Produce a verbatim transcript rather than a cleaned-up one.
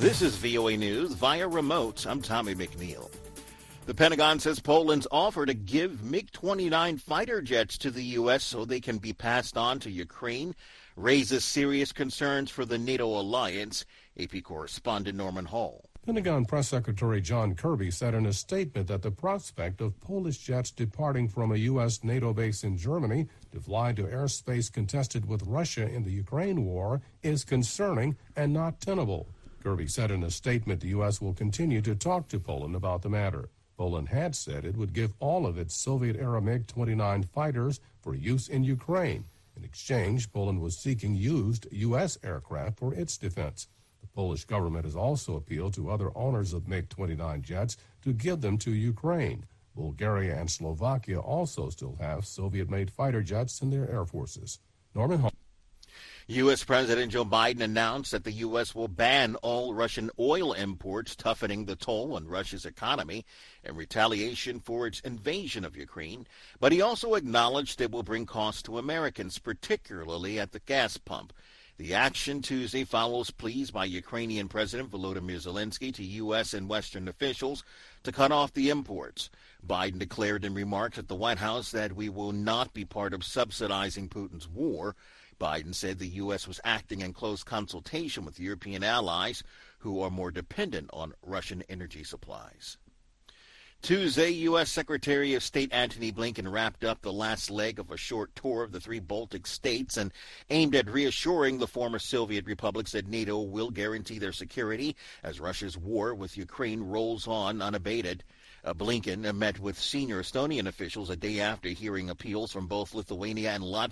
This is V O A News via remote. I'm Tommy McNeil. The Pentagon says Poland's offer to give MiG twenty-nine fighter jets to the U S so they can be passed on to Ukraine raises serious concerns for the NATO alliance. A P correspondent Norman Hall. Pentagon Press Secretary John Kirby said in a statement that the prospect of Polish jets departing from a U S NATO base in Germany to fly to airspace contested with Russia in the Ukraine war is concerning and not tenable. Kirby said in a statement the U S will continue to talk to Poland about the matter. Poland had said it would give all of its Soviet-era MiG twenty-nine fighters for use in Ukraine. In exchange, Poland was seeking used U S aircraft for its defense. The Polish government has also appealed to other owners of MiG twenty-nine jets to give them to Ukraine. Bulgaria and Slovakia also still have Soviet-made fighter jets in their air forces. Norman Hall. U S. President Joe Biden announced that the U S will ban all Russian oil imports, toughening the toll on Russia's economy in retaliation for its invasion of Ukraine. But he also acknowledged it will bring costs to Americans, particularly at the gas pump. The action Tuesday follows pleas by Ukrainian President Volodymyr Zelensky to U S and Western officials to cut off the imports. Biden declared in remarks at the White House that we will not be part of subsidizing Putin's war. Biden said the U S was acting in close consultation with European allies who are more dependent on Russian energy supplies. Tuesday, U S. Secretary of State Antony Blinken wrapped up the last leg of a short tour of the three Baltic states and aimed at reassuring the former Soviet republics that NATO will guarantee their security as Russia's war with Ukraine rolls on unabated. Uh, Blinken uh, met with senior Estonian officials a day after hearing appeals from both Lithuania and Latvia